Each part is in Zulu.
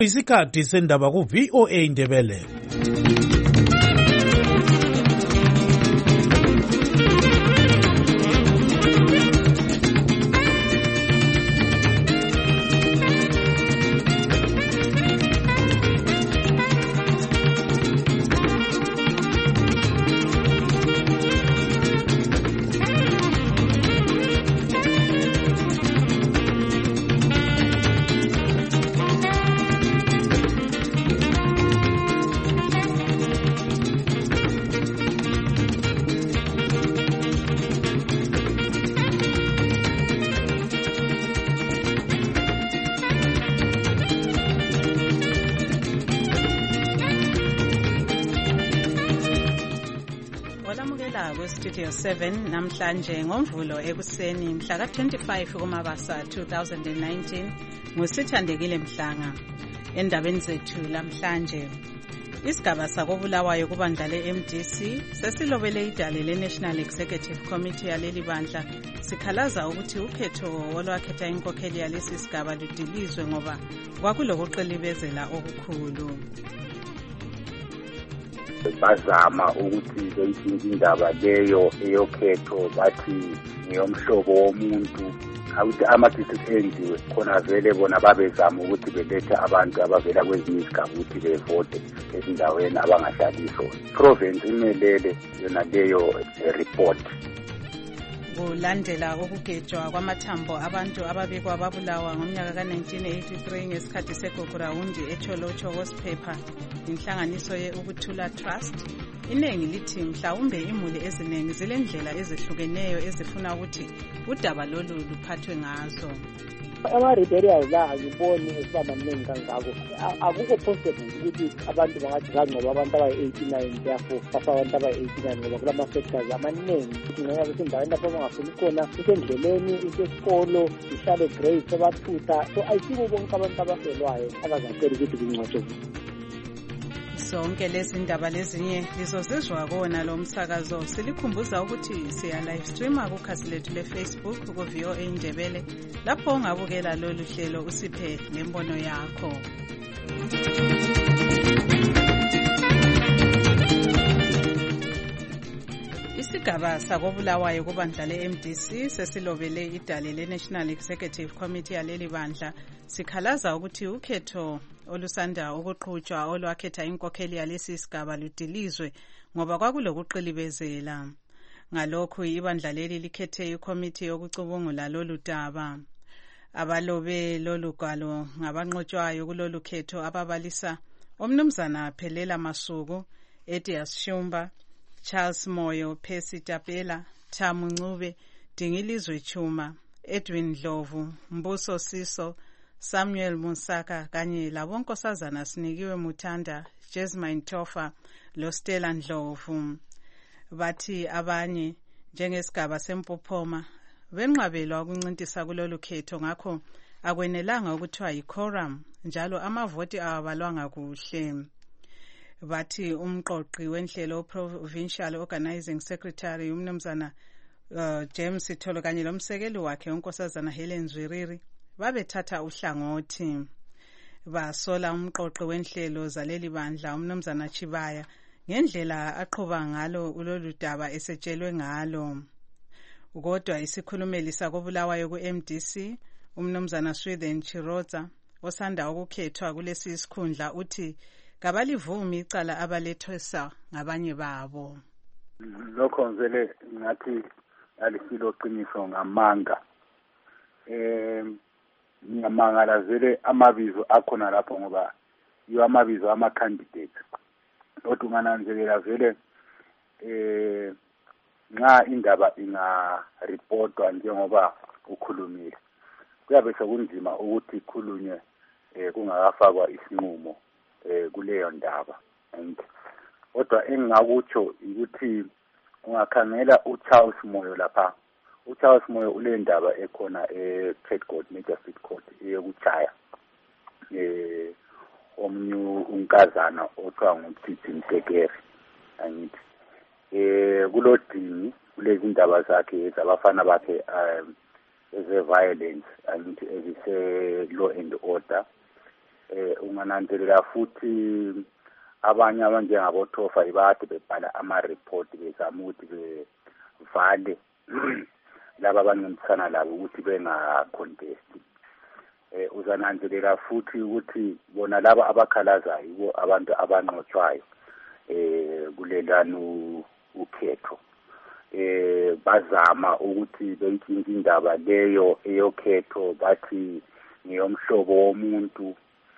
Isikhathi sendaba ku VOA Indebele. Studio 7 namhlanje ngomvulo ekuseni mhla ka-25 kuMabasa 2019 ngusithandekile Mhlanga. Endabeni zethu lamhlanje, isigaba sakobulawayo kubandla le-MDC sesilobele idale le-National Executive Committee yaleli bandla sikhalaza ukuthi ukhetho olwakhetha inkokheli yalesi sigaba ludilizwe ngoba kwakulokuqilibezela okukhulu. Bazama ukuthi beyitshintshe indaba leyo eyokhetho bathi ngiyomhlobo womuntu awuthi ama-district enziwe khona vele bona babezama ukuthi belethe abantu abavela kwezinye izigaba ukuthi bevote ezindaweni abangahlaliso. Province imelele yona leyo report. Kulandela ukugejwa kwamathambo abantu ababekwa babulawa ngomnyaka ka-1983 ngesikhathi segugurawundi eCholocho Hospital, inhlanganiso ye-Ukuthula Trust iningi lithi mhlawumbe imuli eziningi zilendlela ezihlukeneyo ezifuna ukuthi udaba lolu luphathwe ngazo. Ama-rebellions la angiboni esiba maningi kangako. Akukho possible ukuthi abantu bangathi kangcoba abantu abayi-89 therefore bafaka abantu abayi-89 ngoba kulama-sectors amaningi ukuthi ngenxa yokuthi endaweni lapho bangafuni khona isendleleni, isesikolo, ihlale grade sebathutha. So ayisibo bonke abantu abafelwayo abazacela ukuthi kungcwatshwe. Zonke lezi ndaba lezinye lizozizwa kona lo msakazo. Silikhumbuza ukuthi siya live streama kukhasi lethu le-Facebook ku VOA Indebele, lapho ungabukela lolu hlelo usiphe lembono yakho. Isigaba sakobulawayo kubandla le-MDC sesilobele idale le-National Executive Committee yaleli bandla sikhalaza ukuthi ukhetho olusanda ukuqhutshwa olwakhetha inkokheli yalesi sigaba ludilizwe ngoba kwakulokuqilibezela. Ngalokhu ibandla leli likhethe ikomiti yokucubungula lolu daba. Abalobe lolu gwalo ngabanqotshwayo kulolu khetho ababalisa umnumzana Phelela Masuku, Edias Shumba, Charles Moyo, Percy Tapela, Thamu Ncube, Dingilizwe Chuma, Edwin Dlovu, Mbuso Siso, Samuel Musaka kanye labonkosazana Sinikiwe Muthanda, Jasmine Tofa, Lostela Ndlovu. Bathi abanye njengesigaba sempophoma benqabelwa ukuncintisa kulolu khetho ngakho akwenelanga ukuthiwa yi-quorum njalo amavoti awabalwanga kuhle. Bathi umqoqi wenhlelo Provincial Organizing Secretary umnumzana James Sitholo kanye lomsekeli wakhe unkosazana Helen Zwiriri babethatha uhlangothi. Basola umqoqi wenhlelo zaleli bandla umnumzana Chibaya ngendlela aqhuba ngalo ulolu daba esetshelwe ngalo. Kodwa isikhulumeli sakobulawayo ku-MDC umnumzana Sweden Chiroza osanda ukukhethwa kulesi sikhundla uthi kabalivumi icala abalethwesa ngabanye babo. Lokho ngizele ngathi alisilo qiniso ngamanga. Ngiyamangala vele amabizo akhona lapho ngoba yiwo amabizo ama-candidate. Kodwa ungananzelela vele nxa indaba inga-reportwa njengoba ukhulumile kuyabe sekunzima ukuthi ikhulunywe kungakafakwa isinqumo kuleyo ndaba. Kodwa engingakutsho ukuthi ungakhangela uCharles Moyo lapha. uCharles Moyo ule ndaba ekhona e-Trade Court, Major Street Court eyokuchaya omnye unkazana othiwa nguThiti Mtekeri. Angithi kulodingi kulezi ndaba zakhe zabafana bakhe eze-violence angithi ezise-law and order ungananzelela futhi abanye abanjengaboThofa ibade bebhala ama-report bezama ukuthi bevale laba abancintisana labo ukuthi bengacontesti. Uzananzelela futhi ukuthi bona laba abakhalazayo yibo abantu abanqotshwayo kulelanu ukhetho. Bazama ukuthi beyitshintshe indaba leyo eyokhetho bathi ngiyomhlobo womuntu.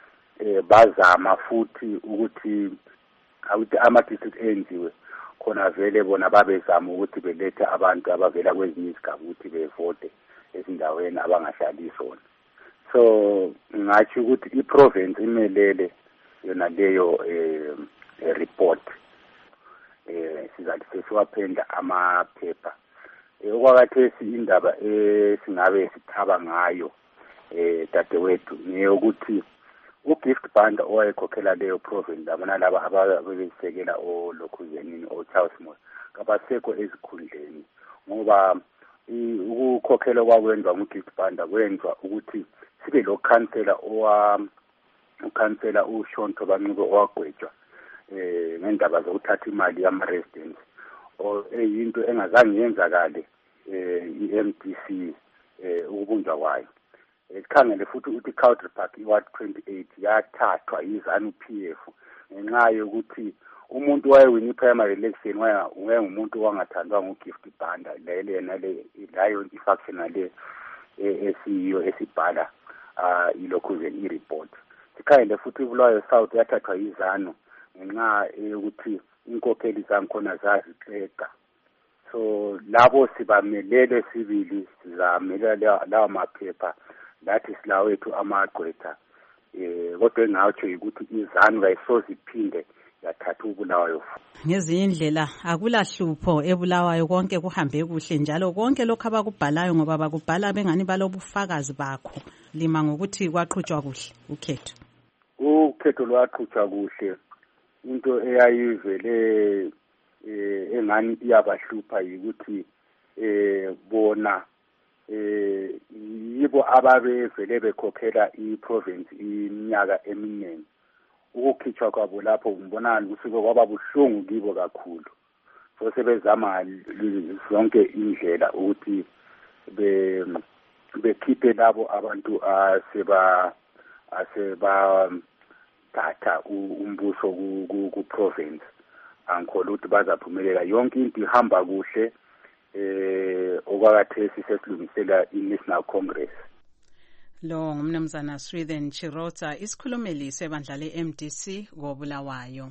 Bazama futhi ukuthi ama-district enziwe khona vele bona babezama ukuthi belethe abantu abavela kwezinye izigaba ukuthi bevote ezindaweni abangahlali zona. So ngathi ukuthi i-province imelele yona leyo report. Sizathi sesiwaphendla amaphepha. Okwakhathesi indaba esingabe sithaba ngayo dadewethu ngeyokuthi uGift Banda owayekhokhela leyo province labona laba ababesekela oLokhuzeni oCharles Moore kabasekho ezikhundleni ngoba ukukhokhela kwakwenziwa nguGift Banda kwenziwa ukuthi sibe lo khansela ukhansela uShonto Banqube owagwetshwa ngendaba zokuthatha imali yama-residents eyinto engazange yenzakale i-MDC ukubunjwa kwayo. Sikhangele futhi ukuthi Country Park iWard 28 yathathwa yiZANU-PF ngenxa yokuthi umuntu wayewina i-primary election wayengumuntu wangathandwa nguGift Banda layo i-faction le esiyo esibhala iLokhuzeni i-report. Sikhangele futhi uBulawayo South yathathwa yiZANU ngenxa yokuthi inkokheli zangikhona zazixega. So labo sibamelele sibili sizamelela lawa maphepha lathi silawethu amagqwetha kodwa engatsho ukuthi iZANU kayisoze iphinde yathatha uBulawayo. Ngezinye indlela akulahlupho eBulawayo konke kuhambe kuhle njalo konke lokho abakubhalayo ngoba bakubhala bengani balobufakazi bakho lima ngokuthi kwaqhutshwa kuhle ukhetho. Ukhetho lwaqhutshwa kuhle. Into eyayivele engani iyabahlupha yikuthi bona yibo ababevele bekhokhela i-province iminyaka eminingi. Ukukhitshwa kwabo lapho ngibonani kusuke kwaba buhlungu kibo kakhulu. So sebezama zonke indlela ukuthi bekhiphe labo abantu aseba datha umbuso ku-province. Angikholwa ukuthi bazaphumelela yonke into ihamba kuhle okwakhathesi sesilungisela i-National Congress. Lo ngumnumzana Swithen Chirota isikhulumeli sebandla le-MDC koBulawayo.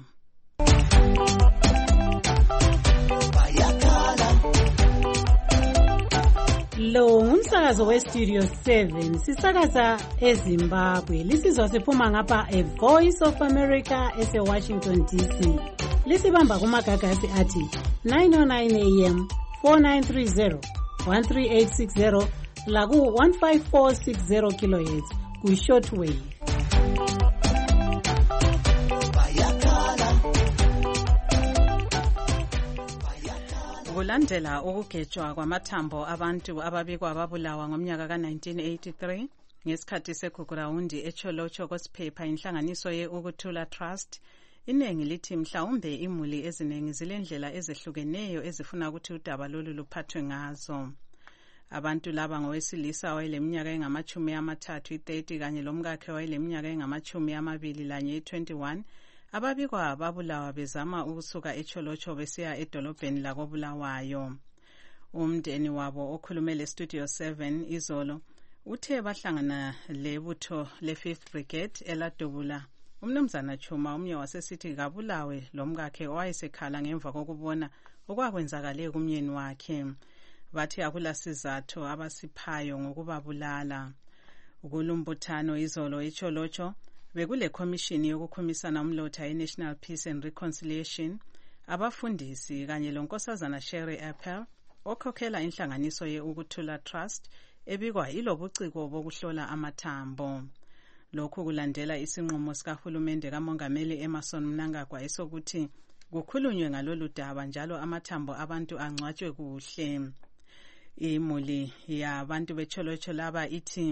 Lo ngumsakazo weStudio 7 sisakaza eZimbabwe. Lisizwa siphuma ngapha eVoice of America eseWashington DC. Lisibamba kumagagasi athi 909 AM 4930 13860 laku 15460 kHz ku shortwave. Kulandela ukugejwa kwamathambo abantu ababikwa babulawa ngomnyaka ka-1983 ngesikhathi sekugrawundi eCholocho Gosphepa inhlanganiso ye-Ukuthula Trust, iningi lithi mhlawumbe imuli eziningi zilendlela ezehlukeneyo ezifuna ukuthi udaba lolu luphathwe ngazo. Abantu laba ngowesilisa wayeleminyaka engama-30 kanye lomkakhe wayeleminyaka engama-21 ababikwa babulawa bezama ukusuka eCholocho besiya edolobheni lakoBulawayo. Umndeni wabo okhulume leStudio 7 izolo uthe bahlangana lebutho le-5th Brigade eladubula. Umnumzana Chuma umnye wasesithi kabulawe lomkakhe owayesekhala ngemva kokubona okwakwenzakale kumyeni wakhe. Bathi akulasizathu abasiphayo ngokubabulala. Kulumbuthano izolo eCholocho bekule commission yokukhumisana umlotha ye-National Peace and Reconciliation, abafundisi kanye lonkosazana Sherry Appel okhokhela inhlanganiso ye-Ukuthula Trust ebikwa ilobuciko bokuhlola amathambo. Lokhu kulandela isinqumo sikahulumende kamongameli Emmerson Mnangagwa esokuthi kukhulunywe ngalolu daba njalo amathambo abantu angcwatshwe kuhle. Imuli yabantu beCholocho laba ithi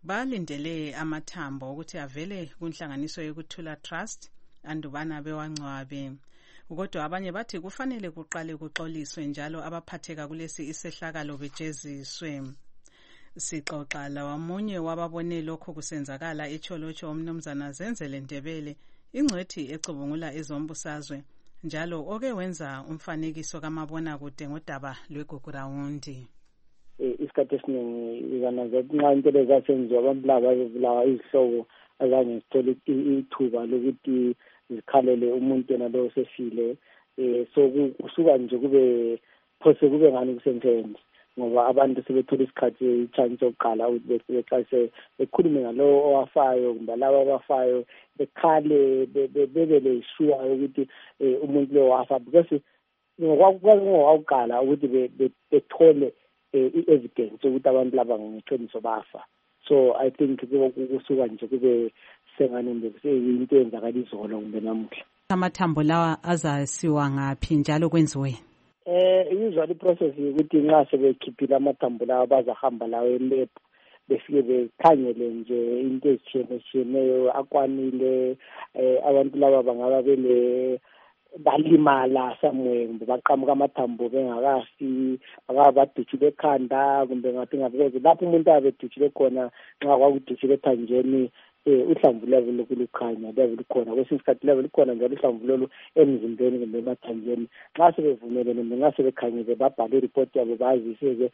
balindele amathambo ukuthi avele kunhlanganiso yokuthula trust andubana bewangcwabe. Kodwa abanye bathi kufanele kuqale kuxoliswe njalo abaphatheka kulesi isehlakalo bejeziswe. Sixoxa lawamunye wababone lokho kusenzakala eCholotsho umnumzana Zenzele Ndebele, ingcwethi ecubungula ezombusazwe njalo oke wenza umfanekiso kamabona kude ngodaba lweGugurawundi. Isikhathi esiningi ikanaza nxa into ezasenziwa abantu laba bebulawa izihlobo azange zithole ithuba lokuthi zikhalele umuntu yena lo sefile, so kusuka nje kube phose kube ngani kusemsebenzi ngoba abantu sebethola isikhathi ichance sokuqala ukuthi beqase bekhulume ngalo owafayo kumbe laba abafayo bekhale bebe leshuwa ukuthi umuntu lo wafa, because ngokwaqala ukuthi bethole i-evidence ukuthi abantu laba ngeqiniso bafa. So I think kusuka nje kube sengane into eyenzakala izolo kumbe namuhla. Amathambo lawa azasiwa ngaphi njalo kwenziwe? Usually process ukuthi nxa sebekhiphile amathambo lawa bazahamba lawo elab befike bekhangele nje into ezitshiyeneyo akwanile, abantu laba bangaba balimala somewhere kumbe baqamuka amathambo bengakafi, badutshule ekhanda kumbe ngaphi ngaphi. Lapho umuntu abedutshule khona nxa kwakudutshule ethanjeni uhlamvu labo lokulukhanya labo likhona, kwesinye isikhathi labo likhona njalo uhlamvu lolu emzimbeni kumbe emathanjeni. Nxa sebevumele kumbe nxa sebekhangele babhale iripoti yabo bazise-ke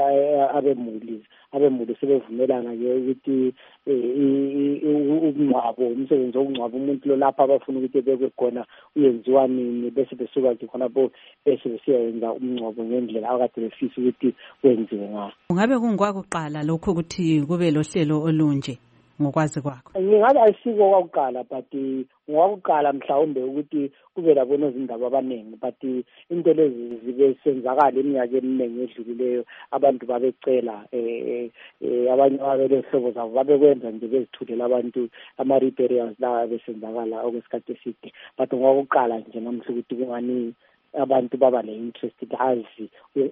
abemuli sebevumelana-ke ukuthi umngcwabo, umsebenzi wokungcwaba umuntu lo lapha abafuna ukuthi ebekwe khona uyenziwa nini, bese besuka-ke khonapho bese besiyayenza umngcwabo ngendlela akade befisa ukuthi wenziwe ngayo. Ungabe kungwakuqala lokho ukuthi kube lohlelo olunje ngokwazi kwakho? Ngingathi ayisiko kwakuqala, but ngwakuqala mhlawumbe ukuthi kube labona izindaba abaningi, but into lezi zibe senzakala iminyaka eminingi edlulileyo. Abantu babecela abanye babelehlobo zabo babekwenza nje bezithulela abantu ama-repairs la besenzakala okwesikhathi eside, but ngwakuqala nje namhla ukuthi kungani abantu baba le-interest azi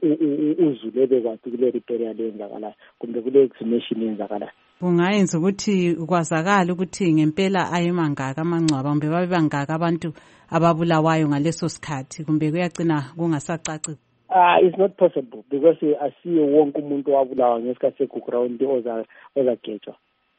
uzulu ebekwazi kule repair yenzakalayo kumbe kule exhumation yenzakalayo. Kungayenza ukuthi kwazakala ukuthi ngempela ayemangaka amangcwaba kumbe babe bangaka abantu ababulawayo ngaleso sikhathi kumbe kuyagcina kungasacaci? It's not possible because asiye wonke umuntu wabulawa ngesikhathi segugurawundi ozagejwa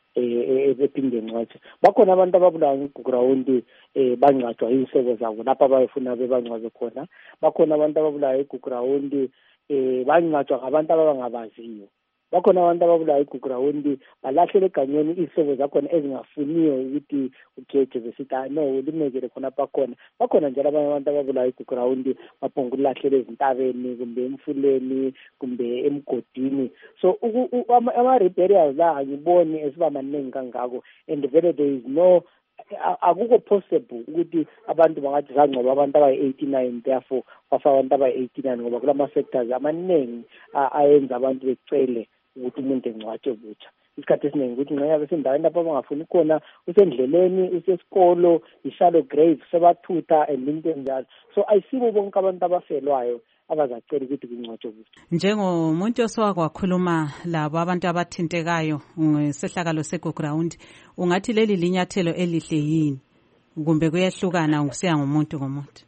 ephinde ngcwatshwe. Bakhona abantu ababulawa ngegugurawundi bangcwatshwa izihlobo zabo lapha bayefuna bebangcwabe khona. Bakhona abantu ababulawa ngegugurawundi bangcwatshwa ngabantu abangabaziyo. Bakhona abantu ababulawa igugurawundi balahlele eganyeni izihlobo zakhona ezingafuniyo ukuthi ugejwe besithi no limekele khonapha khona. Bakhona njalo abanye abantu ababulawa igugurawundi baphonga ukulahlele ezintabeni kumbe emfuleni kumbe emgodini. So ama-repairs la angiboni esiba maningi kangako, and vele there is no akukho possible ukuthi abantu bangathi zangcwaba abantu abayi-89 therefore bafa abantu abayi-89 ngoba kulama-sectors amaningi ayenza abantu becele ukuthi umuntu engcwatshwe butsha. Isikhathi esiningi ukuthi nxa yabe sendaweni lapho abangafuni khona, usendleleni, usesikolo, i-shallow grave sebathutha and into enjalo. So ayisibo bonke abantu abafelwayo abazacela ukuthi kungcwatshwe butsha. Njengomuntu osowakwakhuluma labo abantu abathintekayo ngesehlakalo segugurawundi, ungathi leli linyathelo elihle yini kumbe kuyehlukana kusiya ngomuntu ngomuntu?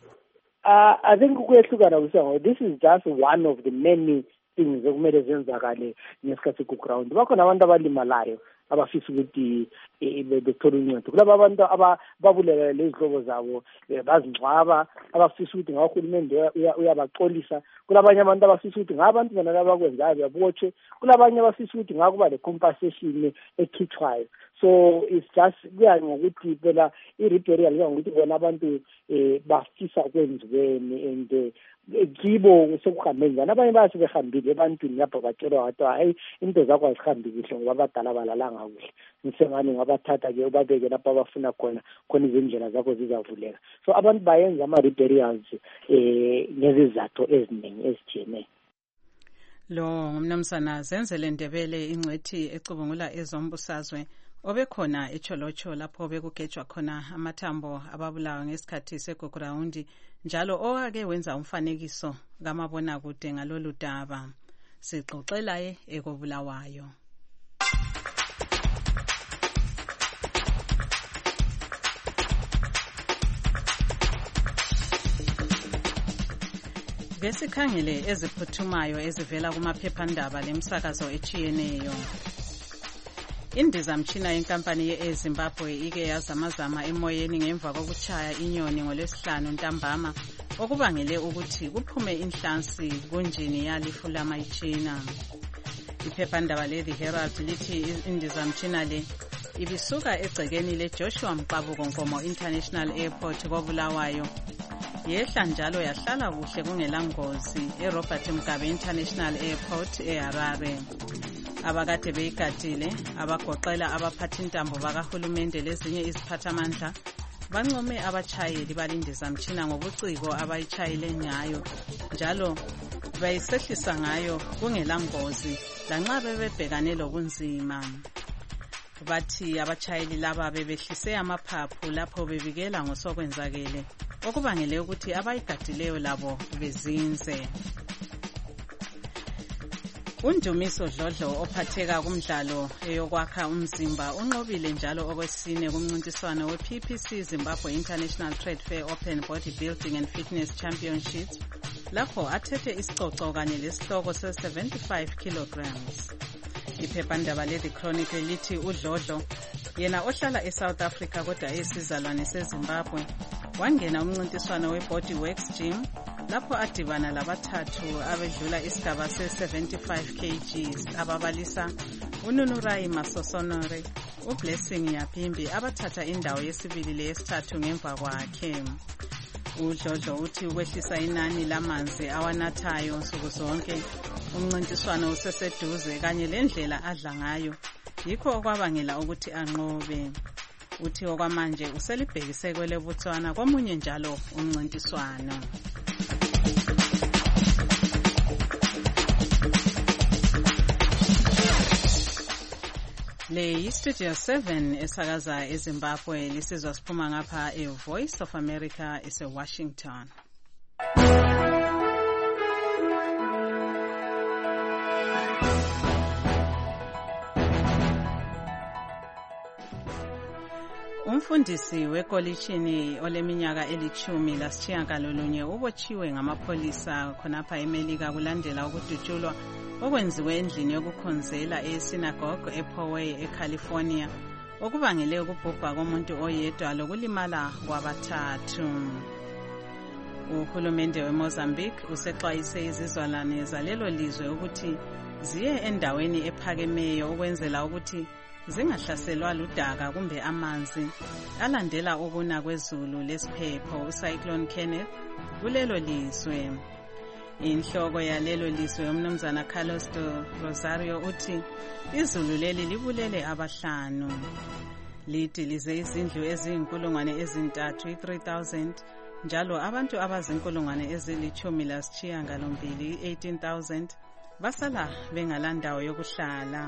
I think kuyehlukana kusiya ngomuntu. This is just one of the many things ekumele zenzakale ngesikhathi segugurawundi. Bakhona abantu abalimalayo abafisa ukuthi bethole uncedo. Kulaba abantu ababulele lezihlobo zabo bazingcwaba abafisa ukuthi ngahulumende uyabaxolisa. Kulabanye abantu abafisa ukuthi ngabantu bona abakwenzayo babotshwe. Kulabanye abafisa ukuthi ngakuba le compensation ekhithwayo. So it's just kuya ngokuthi phela i-repairal ngokuthi bona abantu bafisa kwenziweni and kibo sekuhambe njani. Abanye bayasebehambile ebantwini lapho batshelwa wathi hayi into zakho azihambi kuhle ngoba abadala balalanga kuhle, nisengani ngabathatha-ke ubabeke lapho abafuna khona izindlela zakho zizavuleka. So abantu bayenza ama-repairs ngezizathu eziningi ezitshiyeneyo. Lo ngumnumzana Zenzele Ndebele, ingcwethi ecubungula ezombusazwe, obekhona eCholotsho lapho bekugejwa khona amathambo ababulawa ngesikhathi segugurawundi, njalo owake wenza umfanekiso kamabona kude ngalolu daba. Sixoxelaye ekobulawayo. Besikhangele eziphuthumayo ezivela kumaphephandaba lemsakazo etshiyeneyo. Indizamtshina yenkampani ye-Zimbabwe ike yazamazama emoyeni ngemva kokutshaya inyoni ngolwesihlanu ntambama okubangele ukuthi kuphume inhlansi kunjini yalifu lamayitshina. Iphephandaba le-The Herald lithi indizamtshina le ibisuka egcekeni le-Joshua Mqabuko Nkomo International Airport koBulawayo. Yehla njalo yahlala kuhle kungelangozi eRobert Mugabe International Airport eHarare. Abakade beyigadile abagoqela abaphathintambo bakahulumende lezinye iziphathamandla bancome abatshayeli balindizamtshina ngobuciko abayitshayile ngayo njalo bayisehlisa ngayo kungelangozi lanxa bebebhekane lobunzima. Bathi abatshayeli laba bebehlise amaphaphu lapho bebikela ngosokwenzakele okubangele ukuthi abayigadileyo labo bezinze. UNdumiso Dlodlo ophatheka kumdlalo eyokwakha umzimba unqobile njalo okwesine kumncintiswano we-PPC Zimbabwe International Trade Fair Open Bodybuilding and Fitness Championships lapho athethe isicoco kanye lesihloko se-75 kilograms. Iphephandaba le-The Chronicle lithi uDlodlo yena ohlala eSouth Africa kodwa esizalwane seZimbabwe wangena umncintiswano we-Bodyworks Gym lapho adibana labathathu abedlula isigaba se-75 kgs ababalisa uNunurai Masosonore, uBlessing Yapimbi abathatha indawo yesibili leyesithathu ngemva kwakhe. uDlodlo uthi ukwehlisa inani lamanzi awanathayo nsuku zonke umncintiswano useseduze kanye lendlela adla ngayo yikho okwabangela ukuthi anqobe. Uthi okwamanje uselibhekise kweleBotswana komunye njalo umncintiswano. Le Studio 7 esakaza eZimbabwe lisizwa siphuma ngapha eVoice of America eseWashington. Umfundisi wekolishini oleminyaka 19 ubotshiwe ngamapholisa khonapha eMelika kulandela ukudutshulwa okwenziwe endlini yokukhonzela eSynagogue ePoway eCalifornia okubangele ukubhubha komuntu oyedwa lokulimala kwabathathu. Uhulumende weMozambique usexwayise izizalwane zalelo lizwe ukuthi ziye endaweni ephakemeyo ukwenzela ukuthi zingahlaselwa ludaka kumbe amanzi alandela ukuna kwezulu lesiphepho uCyclone Kenneth kulelo lizwe. Inhloko yalelo lizwe umnumzana Carlos do Rosario uthi izulu leli libulele abahlanu. Lidilize izindlu ezinkulungwane ezintathu 3000 njalo abantu abazinkulungwane ezili-12 18,000 basala bengalandawo yokuhlala.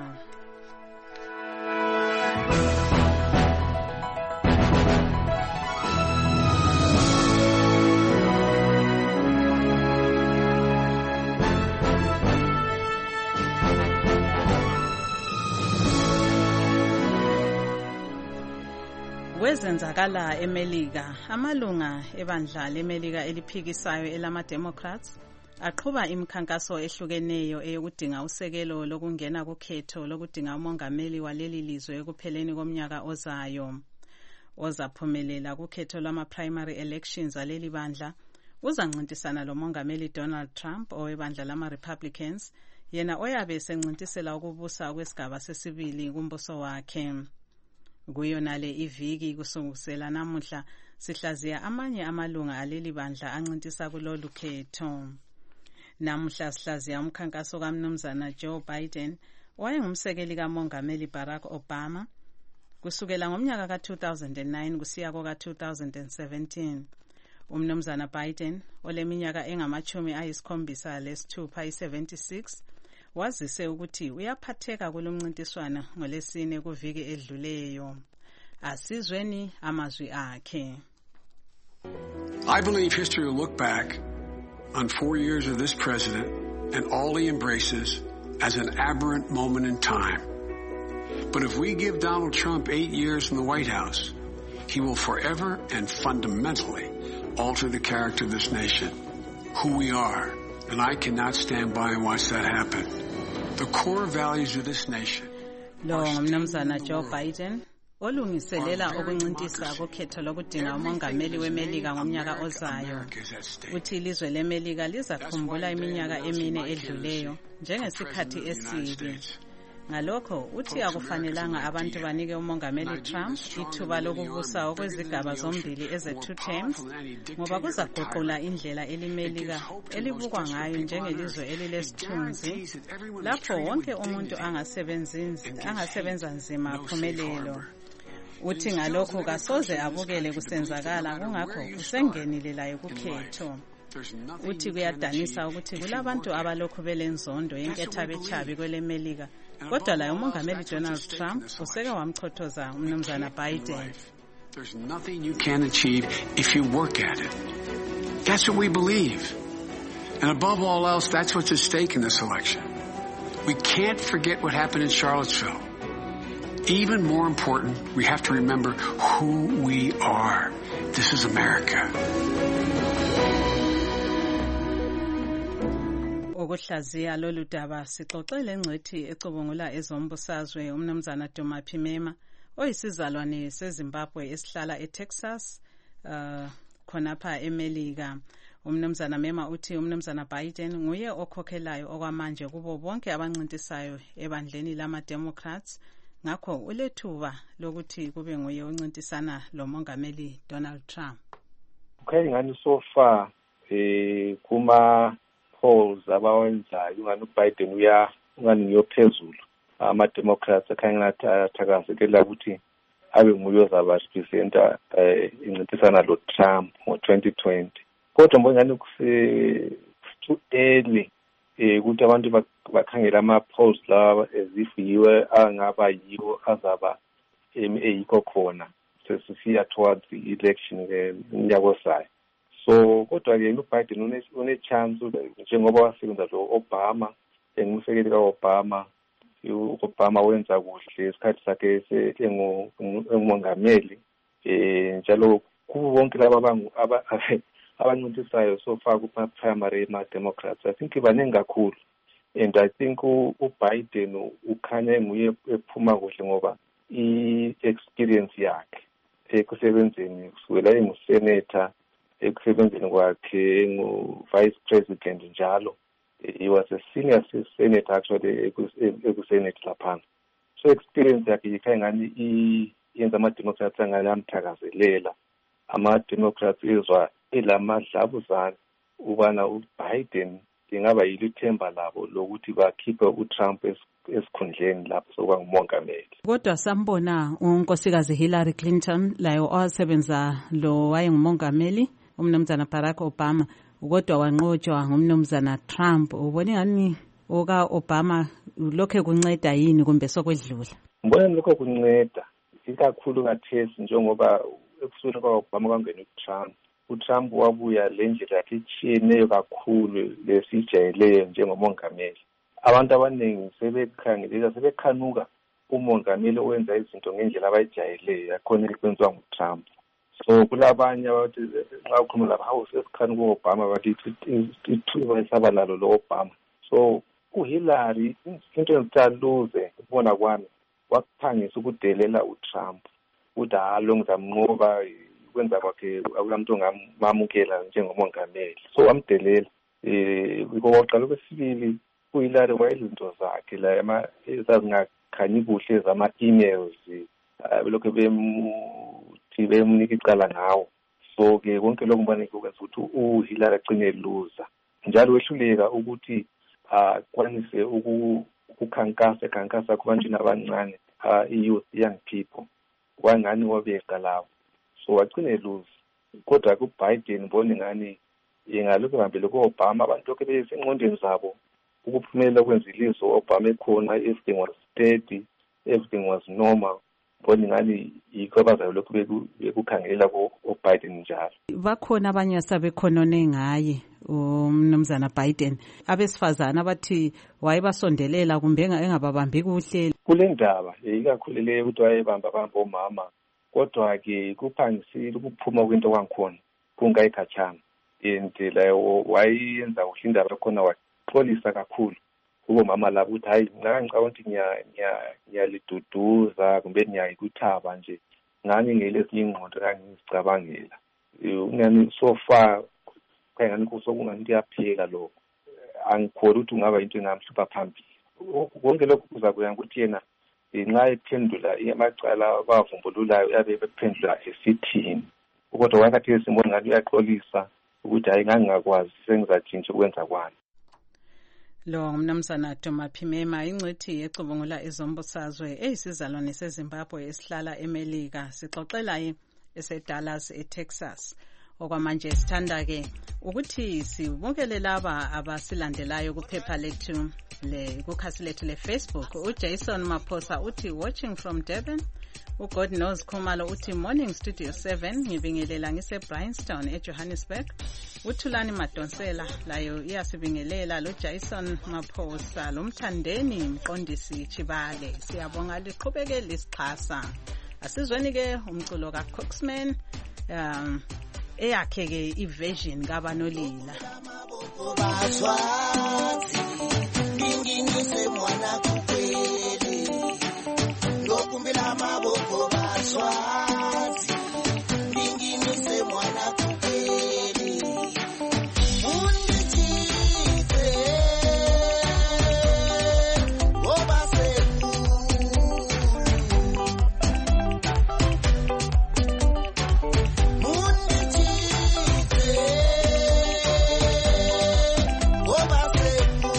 Kwezenzakala eMelika, amalunga ebandla leMelika eliphikisayo elama-Democrats aqhuba imikhankaso ehlukeneyo eyokudinga usekelo lokungena kukhetho lokudinga umongameli waleli lizwe ekupheleni komnyaka ozayo. Ozaphumelela kukhetho lwama-primary elections aleli bandla uzancintisana lomongameli Donald Trump owebandla lama-Republicans yena oyabe esencintisela ukubusa kwesigaba sesibili kumbuso wakhe. Kuyonale iviki kusungusela namuhla sihlaziya amanye amalunga aleli bandla ancintisa kulolu khetho. Namuhla sihlaziya umkhankaso kaMnumzana Joe Biden owayengumsekeli kamongameli Barack Obama kusukela ngomnyaka ka-2009 kusiya koka-2017. Umnumzana Biden oleminyaka engama-76 76 wazise ukuthi uyaphatheka kulomncintiswana ngolesine kuviki edluleyo. Asizweni amazwi akhe. I believe history will look back on 4 years of this president and all he embraces as an aberrant moment in time. But if we give Donald Trump 8 years in the White House, he will forever and fundamentally alter the character of this nation, who we are, And I cannot stand by and watch that happen. The core values of this nation. Lo ngumnumzana Joe Biden olungiselela ukuncintisa kukhetho lokudinga umongameli weMelika ngomnyaka ozayo. Uthi ilizwe leMelika lizakhumbula iminyaka emine edluleyo njengesikhathi esibi. Ngalokho uthi akufanelanga abantu banike umongameli Trump ithuba lokubusa okwezigaba zombili eze-2 terms ngoba kuzaguqula indlela eliMelika elibukwa ngayo njengelizwe elilesithunzi lapho wonke umuntu angasebenza nzima aphumelelo. Uthi ngalokho kasoze abukele kusenzakala kungakho usengenile layo kukhetho. Uthi kuyadanisa ukuthi kulabantu abalokhu belenzondo yenkethabechabi kweleMelika kodwa la umongameli Donald Trump useke wamchothoza umnumzana Biden. There's nothing you can achieve if you work at it. That's what we believe. And above all else, that's what's at stake in this election. We can't forget what happened in Charlottesville. Even more important, we have to remember who we are. This is America. Ukuhlaziya lolu daba sixoxele ngcethi ecubungula ezombusazwe umnumzana Duma Phimema oyisizalwane seZimbabwe esihlala eTexas khonapha eMelika. Umnumzana Mema uthi umnumzana Biden nguye okhokhelayo okwamanje kubo bonke abancintisayo ebandleni lama-Democrats ngakho ulethuba lokuthi kube nguye oncintisana lomongameli Donald Trump. Okay, ngani so far kuma polls abawenzayo ngani uBiden ungani ngiyophezulu. Ama-Democrats akhanya athakazelela ukuthi abe nguye ozaba representa incintisana lo Trump ngo-2020. Kodwa ngani too early ukuthi abantu bakhangela ama-polls lawa as if yiwe angaba yiwo azaba eyikho khona sesisiya towards the election ngonyaka ozayo. So kodwa-ke uBiden une-chance njengoba wasebenza lo-Obama engumsekeli ka-Obama. U-Obama wenza kuhle isikhathi sakhe engumongameli njalo kubo bonke laba abancintisayo so far kuma-primary ema-Democrats I think baningi kakhulu and I think uBiden ukhanya nguye ephuma kuhle ngoba i-experience yakhe ekusebenzeni kusukela engusenator ekusebenzeni kwakhe engu-vice president njalo. He was a senior senator actually eku-Senate laphana. So experience yakhe yikhaya ngani yenza ama-Democrats angani amthakazelela. Ama-Democrats izwa elamadlabuzane ubana uBiden ingaba yilo ithemba labo lokuthi bakhiphe uTrump esikhundleni lapho sokuba ngumongameli. Kodwa sambona unkosikazi Hillary Clinton layo owasebenza lo wayengumongameli umnumzana Barack Obama kodwa wanqotshwa ngumnumzana Trump. Ubone ngani oka Obama lokho kunceda yini kumbe sokwedlula? Ngibona lokho kunceda ikakhulu kathesi njengoba ekusukeni kwa-Obama kwangena uTrump wabuya le ndlela yakhe etshiyeneyo kakhulu lesijayeleyo njengomongameli. Abantu abaningi sebekhanuka umongameli owenza izinto ngendlela abayijayeleyo yakhona ekwenziwa nguTrump. So kulabanye abathi nxa ukhuluma lapha hawu sesikhanuka u-Obama bathi ithuba esaba lalo lo-Obama. So uHillary into engitaluze ukubona kwami wakuphangisa ukudelela uTrump ukuthi lo ngizamnqoba kwenza kwakhe akunamuntu ongamamukela njengomongameli. So wamdelela kokuqala. Okwesibili uHillary wayezinto zakhe la ezazingakhanyi kuhle zama-emails lokho bemnika icala ngawo. So-ke konke lokho ngibona kukwenza ukuthi uHillary agcine loser njalo wehluleka ukuthi kwanise ukukhankasa kubantwini abancane i-youth, young people wangani wabeka lawo. So wagcine lose. Kodwa kuBiden mbona ngani yengalokho hambele ku-Obama abantu lokho besengqondweni zabo ukuphumelela kwenza ilizwe. Obama ekhona, everything was steady, everything was normal. Mbona ngani yikho abazayo lokho bekukhangela ku-Biden njalo. Bakhona abanye asabekhonone ngaye umnumzana Biden abesifazana abathi wayebasondelela kumbe engababambi kuhle kule ndaba ikakhulu leyo ukuthi wayebamba omama. Kodwa-ke kuphangisile ukuphuma kwento kwangikhona kungayikhatshana. and wayenza kuhle indaba yakhona waxolisa kakhulu kubomama labo ukuthi hayi ngicabanga ukuthi ngiyaliduduza kumbe ngiyayikuthaba nje ngani ngelesinye ingqondo ngangizicabangela ngani so far kangani kusokungani kuyaphela lokho angikholwa ukuthi ungaba into engamhlupha phambili konke lokho kuza kuya ukuthi yena nxa ephendula amacala abavumbululayo yabe bephendula esithini kodwa wangathi esimoni ngani uyaxolisa ukuthi hayi ngangingakwazi sengizatshintsha ukwenza kwami. Lo ngumnumzana Duma Phimema ingcithi ecubungula ezombusazwe eyisizalwane seZimbabwe esihlala eMelika sixoxela eseDallas eTexas. Okwamanje sithanda ke ukuthi sibukele laba abasilandelayo kuphepha lethu kukhasi lethu leFacebook. uJason Maphosa uthi watching from Durban. God knows Khumalo uthi morning studio 7 ngibingelela ngiseBryanston eJohannesburg. uThulani Madonsela layo iyasibingelela lo Jason Maphosa lomthandeni mqondisi Chibale siyabonga liqhubeke lisixhasa. Asizweni ke umculo kaCoxman eyakhe ke iversion kaBanolila. Nginginise mwana kukweli ngokumbela maboko baswazi nginginise mwana kukweli undichite obaseku undichite obaseku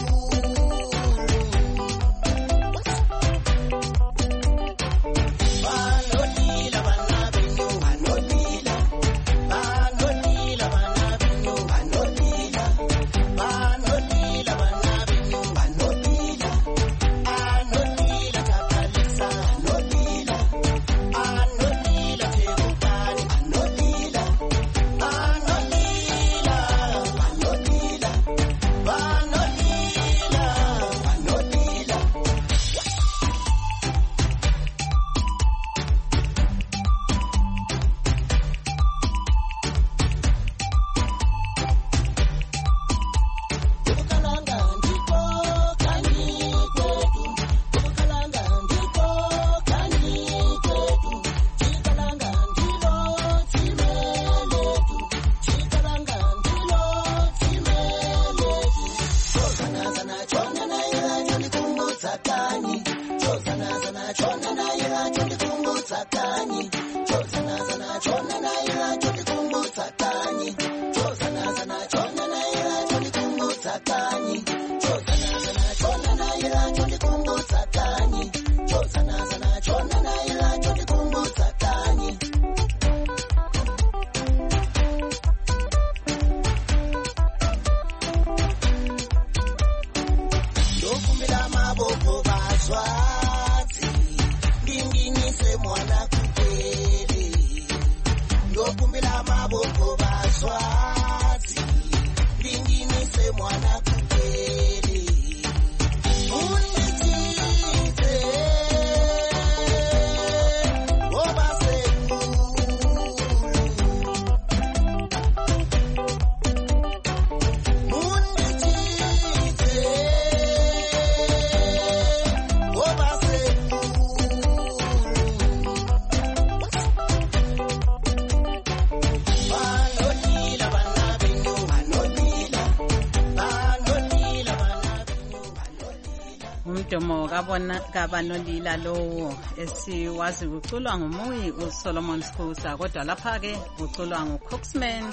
umdomo kaBanolila lowo esiwazi uculwa ngumuyi uSolomon Siphosa kodwa lapha ke uculwa nguCoxman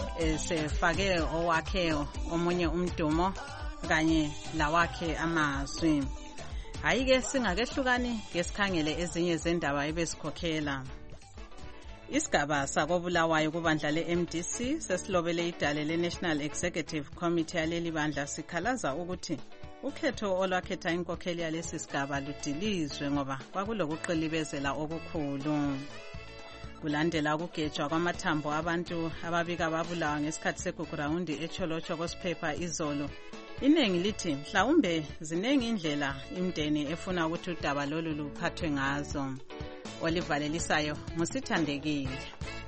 esefake owakhe omunye umdomo kanye lawakhe amazwi. Hayi ke singakehlukani ngesikhangele ezinye zendaba ebesikhokhela. Isigaba sakobulawayo kubandla leMDC sesilobele idale leNational Executive Committee yaleli bandla sikhalaza ukuthi ukhetho olwakhetha inkokheli yalesi sigaba ludilizwe ngoba kwakulokuqilibezela okukhulu. Kulandela ukugejwa kwamathambo abantu ababika babulawa ngesikhathi segugurawundi eCholocho Gosphepa izolo. Inengi lithi mhlawumbe zinengi indlela imndeni efuna ukuthi udaba lolu luphathwe ngazo. Olivalelisayo ngusithandekile.